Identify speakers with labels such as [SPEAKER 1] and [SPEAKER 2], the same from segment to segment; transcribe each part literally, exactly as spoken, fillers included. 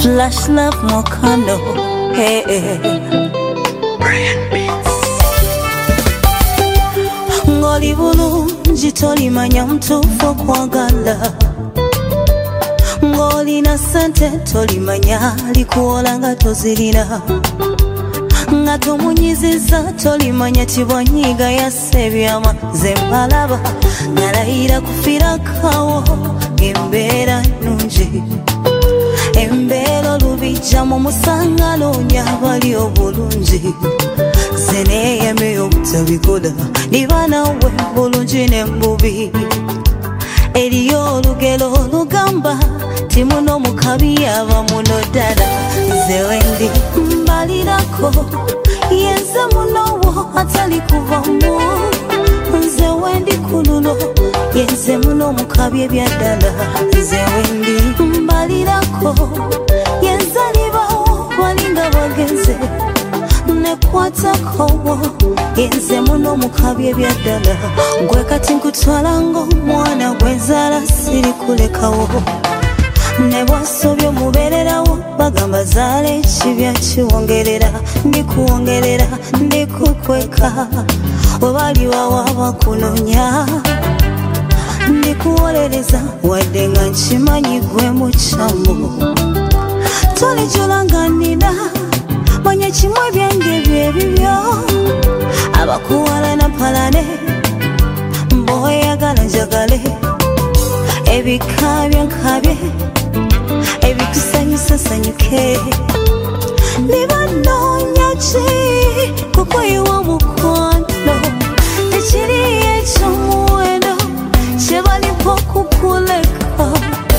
[SPEAKER 1] Flash love Mokano. Hey, hey. Ngoli bulungi tolimanya mtuufu kwagala. Ngoli na sente tolimanya likuwola nga tozirina. Nga tomunyiziza tolimanya tibonyiga yasebyama zembalaba. Nalayira kufira kawo embeera nungi. Embeera olubijja mu musangalo nyabali obulungi. Zeneyeme obutabikola niba nawe bulungi n'embubi. Eriyo olugero olugamba timuno mukabi yaba muno ddala. Nze wendi mbalirako yenze munowo atali kuvamu. Nze wendi kululo yenze muno mukabi ebyaddala. Nze wendi mbalirako yenze alibawo walinga bagenze. Nekwatako yenze muno mukabi ebyaddala. Gwe kati nkutwala ng'omwana gwenzala siri kulekawo. Ne bwasobye mubeererawo bagamba zaala ekibya kiwongerera. Ndikuwongerera ndikukweka obali wawa bakunoonya. Ndikuwolereza wadde nga nkimanyi gwe mukyamu. Tolijula nga nnina manya kimwe byange byebibyo. Abakuwala na palane mboyagala njagale. Ebikabye nkabye ebikusanyusa sanyuke. Nibanoonya ki kukuyiwa mukwano. Tekiri ekyomuwendo kyebalipo kukuleka.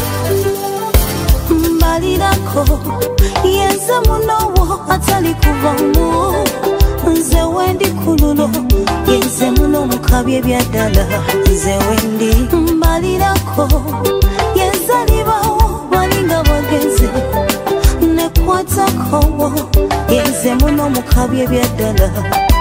[SPEAKER 1] Mbalirako yenze munowo atali kuvamu. Nze wendi kululo yenze muno mukabi ebyaddala. Nze wendi mbalirako yenze alibawo balinga bagenze. Nekwatako yenze muno mukabi ebyaddala.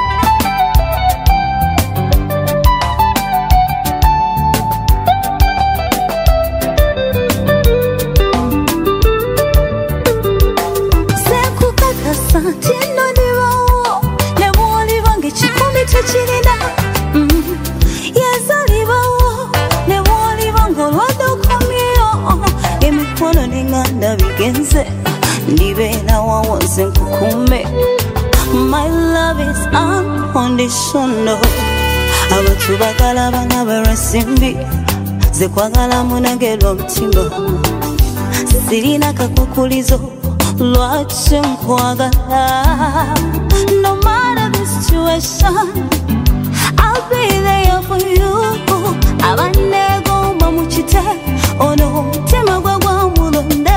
[SPEAKER 1] My love is unconditional. Abantu bagala bana barasimbi. Ze kwagala munagelo mtimba. Sirina kakukulizo lwaki nkwagala. No matter the situation, I'll be there for you. Abanego bamuchite ono mutima gwa gwa mulonde.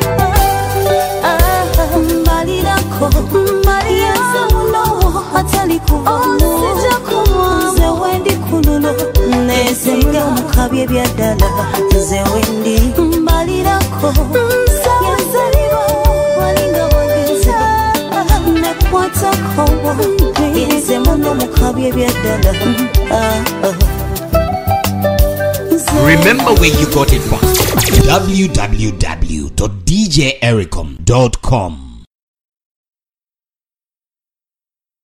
[SPEAKER 1] Mbalirako mbalirako muno atali kuvamu. Nze wendi kululo nesinga mukabi ebyaddala. Nze wendi mbalirako yenze alibawo walinga bagenze. Nekwatako yenze muno mukabi ebyaddala.
[SPEAKER 2] Remember where you got it from. w w w dot d j ericom dot com